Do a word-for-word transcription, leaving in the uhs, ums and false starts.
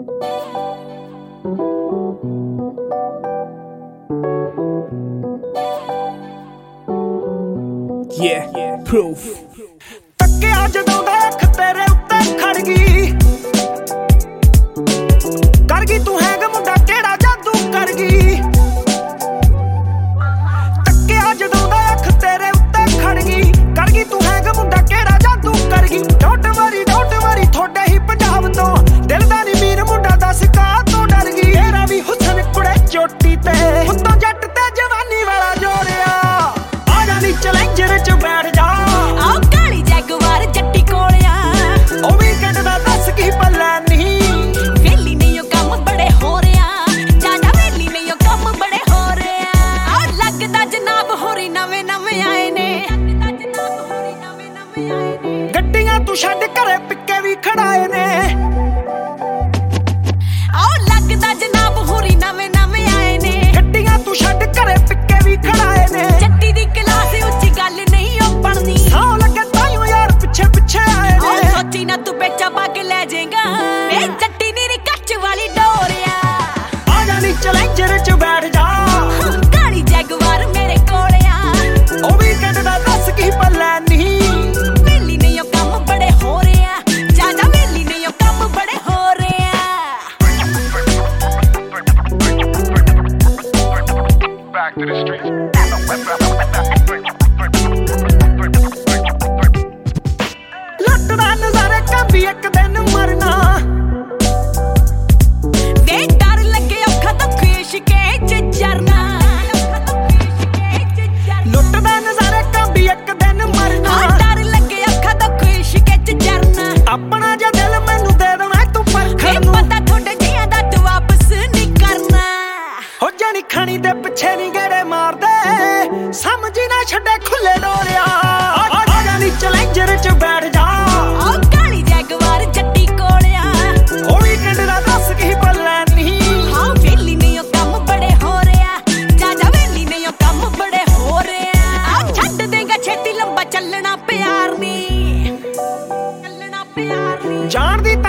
Yeah, proof. ਤੱਕਿਆ ਜਦੋਂ ਦਾ ਅੱਖ ਤੇਰੇ ਉੱਤੇ ਖੜ ਗਈ, ਕਰ ਗਈ ਤੂੰ ਹੈਂਗ ਮੁੰਡਾ ਕਿਹੜਾ ਜਾਦੂ ਕਰ ਗਈ। ਤੱਕਿਆ ਜਦੋਂ ਦਾ ਅੱਖ ਤੇਰੇ ਉੱਤੇ ਖੜ ਗਈ, ਕਰ ਗਈ ਤੂੰ ਹੈਂਗ ਮੁੰਡਾ ਕਿਹੜਾ ਜਾਦੂ ਕਰ ਗਈ। ਡੋਂਟ ਵਰੀ ਡੋਂਟ ਵਰੀ ਥੋੜੇ ਹੀ ਪੰਜਾਬ ਤੋਂ, ਦਿਲ ਦਾ ਨੀ ਮੀਰ ਮੁੰਡਾ ਦੱਸ ਕਾਹ ਤੋਂ ਡਰ ਗਈ। ਤੇਰਾ ਵੀ ਹੁਸਨ ਕੁੜੇ ਚੋਟੀ ਤੇ, ਉੱਤੋਂ ਜੱਟ ਤੇ ਜਵਾਨੀ ਵਾਲਾ ਜੋੜਿਆ। ਆ ਜਾ ਨੀ ਚੈਲੰਜਰ ਚ ਬੈਠ ਜਾ, ਆਹ ਕਾਲੀ ਜੈਗਵਾਰ ਜੱਟੀ ਕੋਲਿਆ। ਉਹ ਵੀਕਐਂਡ ਦਾ ਦੱਸ ਕੀ ਪੱਲਾ ਨਹੀਂ, ਵੇਲੀ ਨਹੀਂ ਉਹ ਕੰਮ ਬੜੇ ਹੋ ਰਿਆ, ਜਾਦਾ ਵੇਲੀ ਨਹੀਂ ਉਹ ਕੰਮ ਬੜੇ ਹੋ ਰਿਆ। ਆਹ ਲੱਗਦਾ ਜਨਾਬ ਹੋਰੀ ਨਵੇਂ ਨਵੇਂ ਆਏ ਨੇ, ਗੱਡੀਆਂ ਤੂੰ ਛੱਡ ਘਰੇ ਪਿੱਕੇ ਵੀ ਖੜਾਏ ਨੇ। ਆਹ ਲੱਗਦਾ ਜਨਾਬ ਹੋਰੀ ਨਵੇਂ ਨਵੇਂ ਆਏ ਨੇ, ਗੱਡੀਆਂ ਤੂੰ ਛੱਡ ਘਰੇ ਪਿੱਕੇ ਵੀ ਖੜਾਏ ਨੇ। ਜੱਟੀ ਦੀ ਕਲਾਸ ਉੱਚੀ ਗੱਲ ਨਹੀਂ ਉਹ ਬਣਨੀ, ਸਾਹ ਲੱਗੇ ਤਾਈਓ ਯਾਰ ਪਿੱਛੇ ਪਿੱਛੇ ਆਏ ਆਹ ਨੇ। ਸੋਚੀ ਨਾ ਤੂੰ ਵੇਚਾ ਪਾ ਕੇ ਲੈ ਜਾਏਗਾ, ਵੇ ਜੱਟੀ ਨੀ ਕੱਚ ਵਾਲੀ ਡੋਰਿਆ। ਆ ਜਾ ਨੀ ਚੈਲੰਜਰ ਚ ਬੈਠ ਜਾ, ਕਾਲੀ ਜੈਗਵਾਰ ਮੇਰੇ ਕੋਲਿਆ। ਉਹ ਵੀਕਐਂਡ ਦਾ ਦੱਸ ਕੀ ਪੱਲਾ ਨਹੀਂ, ਵੇਲੀ ਨਹੀਂ ਉਹ ਕੰਮ ਬੜੇ ਹੋ ਰਿਆ, ਜਾਦਾ ਵੇਲੀ ਨਹੀਂ ਉਹ ਕੰਮ ਬੜੇ ਹੋ ਰਿਆ। Back to the streets. ਲੁੱਟਦਾ ਨਜ਼ਾਰੇ ਕਾਂਬੀ ਇੱਕ ਦਿਨ ਮਰਨਾ। ਵੇ ਡਰ ਲੱਗੇ ਔਖਾ ਦੁੱਖ ਇਸ਼ਕੇ ਚ ਜਰਨਾ, ਲੁੱਟਦਾ ਨਜ਼ਾਰੇ ਕਾਂਬੀ ਇੱਕ ਦਿਨ ਮਰਨਾ। ਆਹ ਡਰ ਲੱਗੇ ਔਖਾ ਦੁੱਖ ਇਸ਼ਕੇ ਚ ਜਰਨਾ। ਆਪਣਾ ਜਿਹਾ ਦਿਲ ਮੈਨੂੰ ਦੇ ਦੇਣਾ ਤੂੰ ਵੇ ਪਰਖਣ ਨੂੰ, ਪਤਾ ਥੋੜੇ ਜਿਹਾਂ ਦਾ ਤੂੰ ਵਾਪਸ ਨਹੀਂ ਕਰਨਾ। ਹੋ ਜਾਣੀ ਖਾਣੀ ਦੇ ਪਿੱਛੇ ਨਹੀਂ ਗੇੜੇ ਮਾਰਦੇ, ਸਮਝੀ ਨਾ ਛੱਡੇ ਖੁੱਲੇ ਡੋਰਿਆ। ਆ ਜਾ ਨੀ ਚੈਲੰਜਰ ਚ ਬੈਠ ਜਾ, ਆਹ ਕਾਲੀ ਜੈਗਵਾਰ ਜੱਟੀ ਕੋਲਿਆ। ਉਹ ਵੀਕਐਂਡ ਦਾ ਦੱਸ ਕੀ ਪੱਲਾ ਨਹੀਂ, ਹਾਂ ਵੇਲੀ ਨਹੀਂ ਉਹ ਕੰਮ ਬੜੇ ਹੋ ਰਿਆ, ਜਾਦਾ ਵੇਲੀ ਨਹੀਂ ਉਹ ਕੰਮ ਬੜੇ ਹੋ ਰਿਆ। ਆਹ ਛੱਡ ਦੇਗਾ ਛੇਤੀ ਲੰਬਾ ਚੱਲਣਾ ਪਿਆਰ ਨੀ, ਚੱਲਣਾ ਪਿਆਰ ਨੀ। ਜਾਣਦੀ